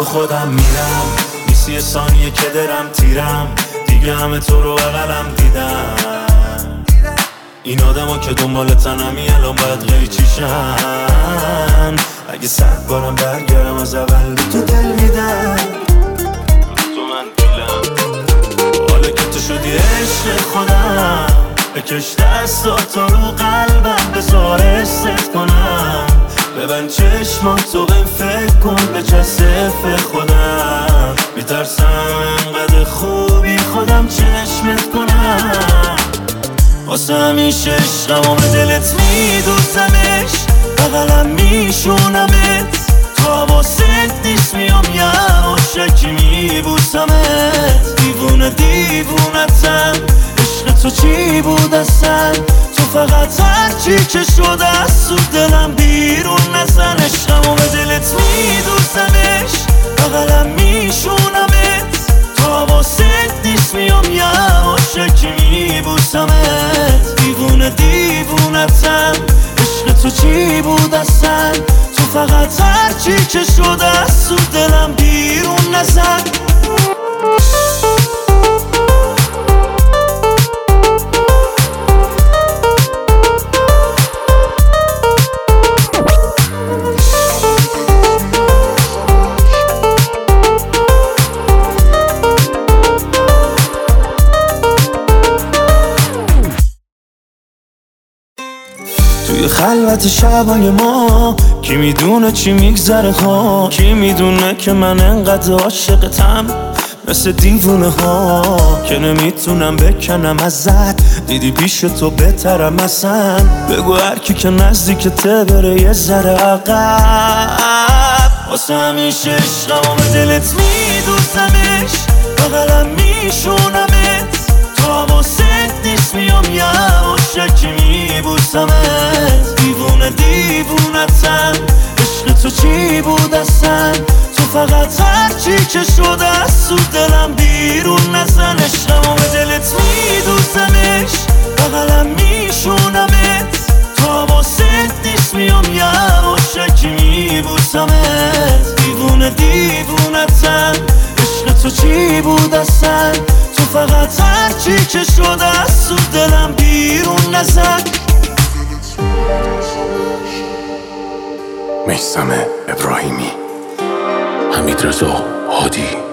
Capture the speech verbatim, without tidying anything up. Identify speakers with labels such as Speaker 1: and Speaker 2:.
Speaker 1: خودم میرم، نیست یه ثانیه که درم تیرم، دیگه همه تو رو بغلم دیدم. این آدم که دنبال تنمی الان باید قیچیشن. اگه صد بارم برگردم از اول تو دل میدم، تو من دیلم. حالا که تو شدی عشق خودم، بکش دستات رو قلبم بذار حست کنم. ببند چشماتو بهم فکر کن به چسف خودم. میترسم انقدر خوبی خودم چشمت کنم. واسه همیشه عشقم و به دلت میدوزمش، بغلم میشونمت. تو حواست نیست میام یواشکی میبوسمت. دیوونه دیوونتم، عشق تو چی بود اصلا؟ تو فقط هرچی که شده از تو دلم بیرون نزن. عشقم و به دلت میدوزمش، بغلم میشونمت. تو حواست نیست میام یواشکی میبوسمت. دیوونه دیوونتم، عشق تو چی بود اصلا؟ تو فقط هرچی که شده از تو دلم بیرون نزن. توی خلوت شبای ما کی میدونه چی میگذره ها؟ کی میدونه که من انقدر عاشقتم مثل دیوونه ها که نمیتونم بکنم ازت. دیدی پیش تو بهترم اصلا. بگو هرکی که نزدیکته بره یه ذره عقب. واسه همیشه عشقم و به دلت میدوزمش، بغلم میشونمت. تو حواست نیست میام یواشکی میبوسمت. دیوونه دیوونتم، عشق تو چی بود اصلا؟ تو فقط هرچی که شده از تو دلم بیرون نزن. عشقم و به دلت میدوزمش، بغلم میشونمت. تو حواست نیست میام یواشکی میبوسمت. دیوونه دیوونتم، عشق تو چی بود اصلا؟ تو فقط هرچی که شده از تو دلم بیرون نزن.
Speaker 2: میثم ابراهیمی، حمیدرضا هادی.